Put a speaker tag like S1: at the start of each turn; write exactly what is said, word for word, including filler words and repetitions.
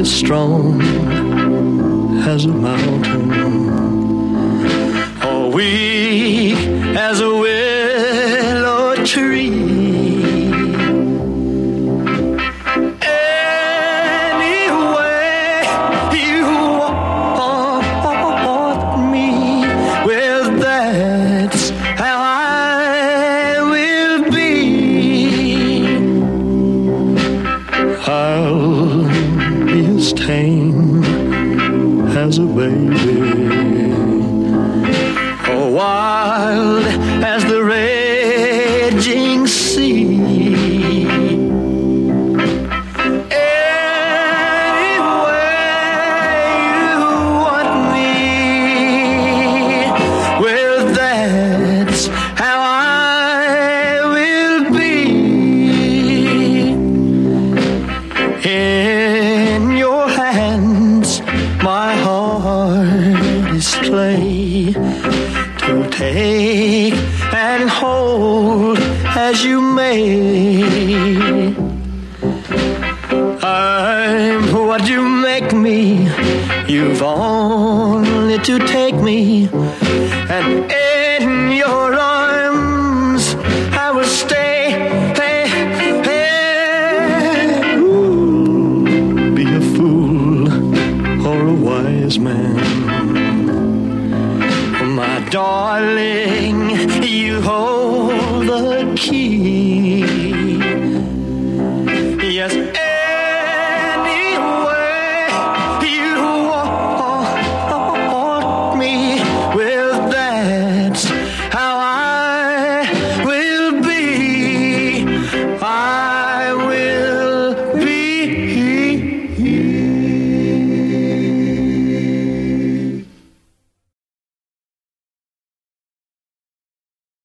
S1: as strong as a mountain, or weak as a willow tree. Tame as a baby, or wild as the raging sea. Any way you want me, well, that's how I will be. In your hands, my heart is clay, to take and hold as you may. I'm what you make me. You've only to take me, and in your arms I will stay. Hey, hey, ooh, be a fool or a wise man, my darling, you hold the key.